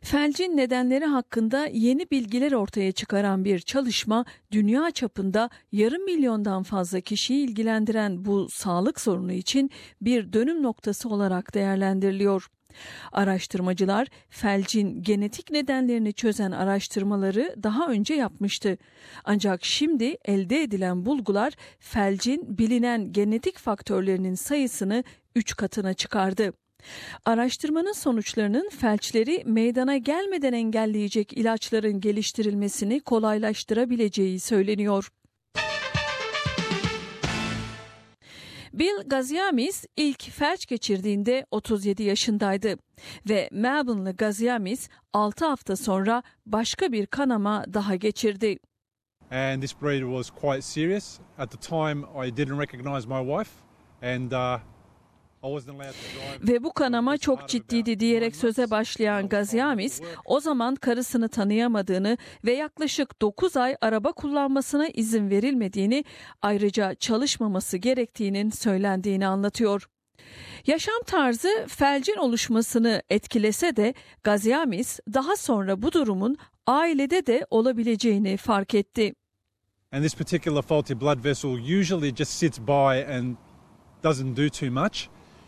Felcin nedenleri hakkında yeni bilgiler ortaya çıkaran bir çalışma, dünya çapında yarım milyondan fazla kişiyi ilgilendiren bu sağlık sorunu için bir dönüm noktası olarak değerlendiriliyor. Araştırmacılar felcin genetik nedenlerini çözen araştırmaları daha önce yapmıştı. Ancak şimdi elde edilen bulgular felcin bilinen genetik faktörlerinin sayısını 3 katına çıkardı. Araştırmanın sonuçlarının felçleri meydana gelmeden engelleyecek ilaçların geliştirilmesini kolaylaştırabileceği söyleniyor. Bill Gaziamis ilk felç geçirdiğinde 37 yaşındaydı ve Melbourne'lı Gaziamis 6 hafta sonra başka bir kanama daha geçirdi. And this breed was quite serious. At the time I didn't recognize my wife and Ve bu kanama çok ciddiydi diyerek söze başlayan Gaziamis, o zaman karısını tanıyamadığını ve yaklaşık 9 ay araba kullanmasına izin verilmediğini, ayrıca çalışmaması gerektiğinin söylendiğini anlatıyor. Yaşam tarzı felcin oluşmasını etkilese de Gaziamis daha sonra bu durumun ailede de olabileceğini fark etti. And this particular faulty blood vessel usually just sits by and doesn't do too much.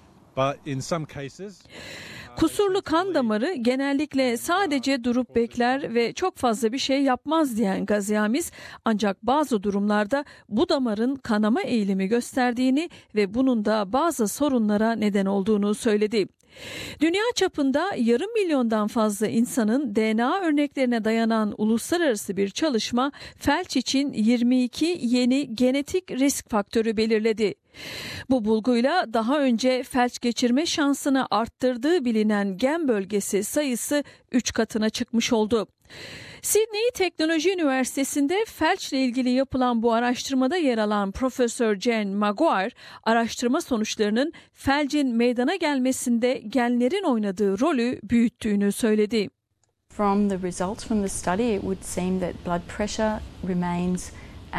Kusurlu kan damarı genellikle sadece durup bekler ve çok fazla bir şey yapmaz diyen Gaziamis, ancak bazı durumlarda bu damarın kanama eğilimi gösterdiğini ve bunun da bazı sorunlara neden olduğunu söyledi. Dünya çapında yarım milyondan fazla insanın DNA örneklerine dayanan uluslararası bir çalışma felç için 22 yeni genetik risk faktörü belirledi. Bu bulguyla daha önce felç geçirme şansını arttırdığı bilinen gen bölgesi sayısı 3 katına çıkmış oldu. Sydney Teknoloji Üniversitesi'nde felçle ilgili yapılan bu araştırmada yer alan Profesör Jane Maguire, araştırma sonuçlarının felcin meydana gelmesinde genlerin oynadığı rolü büyüttüğünü söyledi. From the results from the study, it would seem that blood pressure remains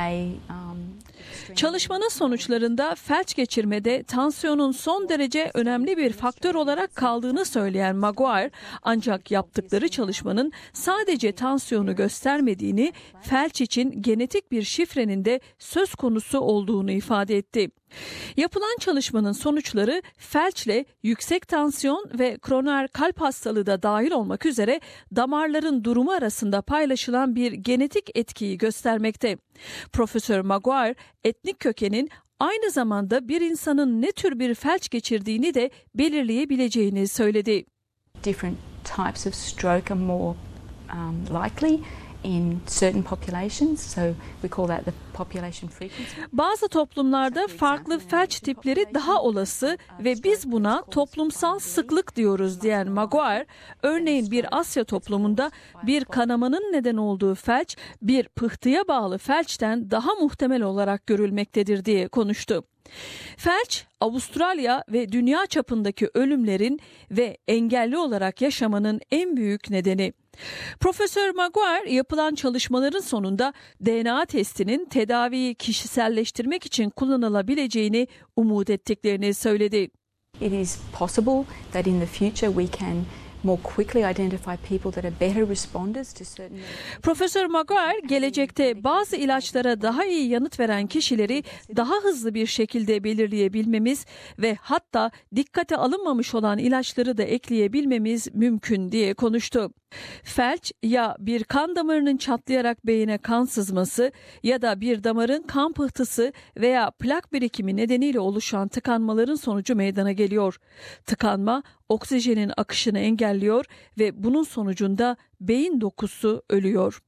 Çalışmanın sonuçlarında felç geçirmede tansiyonun son derece önemli bir faktör olarak kaldığını söyleyen Maguire, ancak yaptıkları çalışmanın sadece tansiyonu göstermediğini, felç için genetik bir şifrenin de söz konusu olduğunu ifade etti. Yapılan çalışmanın sonuçları felçle yüksek tansiyon ve kroner kalp hastalığı da dahil olmak üzere damarların durumu arasında paylaşılan bir genetik etkiyi göstermekte. Profesör Maguire, etnik kökenin aynı zamanda bir insanın ne tür bir felç geçirdiğini de belirleyebileceğini söyledi. Different types of stroke are more likely in certain populations, so we call that the population frequency. Bazı toplumlarda farklı felç tipleri daha olası ve biz buna toplumsal sıklık diyoruz diyen Maguire, örneğin bir Asya toplumunda bir kanamanın neden olduğu felç bir pıhtıya bağlı felçten daha muhtemel olarak görülmektedir diye konuştu. Felç, Avustralya ve dünya çapındaki ölümlerin ve engelli olarak yaşamanın en büyük nedeni. Profesör Maguire, yapılan çalışmaların sonunda DNA testinin tedaviyi kişiselleştirmek için kullanılabileceğini umut ettiklerini söyledi. It is possible that in the future we can more quickly identify people that are better responders to certain. Profesör Maguire, gelecekte bazı ilaçlara daha iyi yanıt veren kişileri daha hızlı bir şekilde belirleyebilmemiz ve hatta dikkate alınmamış olan ilaçları da ekleyebilmemiz mümkün diye konuştu. Felç, ya bir kan damarının çatlayarak beyine kan sızması ya da bir damarın kan pıhtısı veya plak birikimi nedeniyle oluşan tıkanmaların sonucu meydana geliyor. Tıkanma oksijenin akışını engelliyor ve bunun sonucunda beyin dokusu ölüyor.